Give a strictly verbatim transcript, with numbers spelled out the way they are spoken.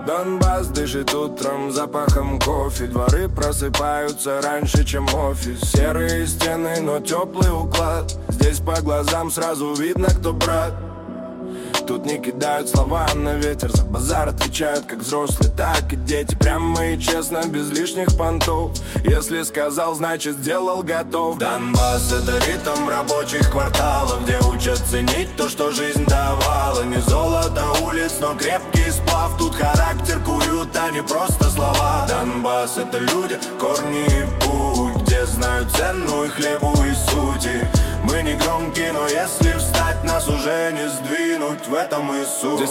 Донбасс дышит утром запахом кофе. Дворы просыпаются раньше, чем офис. Серые стены, но теплый уклад. Здесь по глазам сразу видно, кто брат. Тут не кидают слова на ветер, за базар отвечают как взрослые, так и дети. Прямо и честно, без лишних понтов. Если сказал, значит сделал, готов. Донбасс — это ритм рабочих кварталов, где учат ценить то, что жизнь давала. Не золото улиц, но крепкий сплав. Тут характер куют, а не просто слова. Донбасс — это люди, корни и путь, где знают цену и хлебу и сути. Мы не громкие, но если встать, нас уже не сдвинуть, в этом и суть.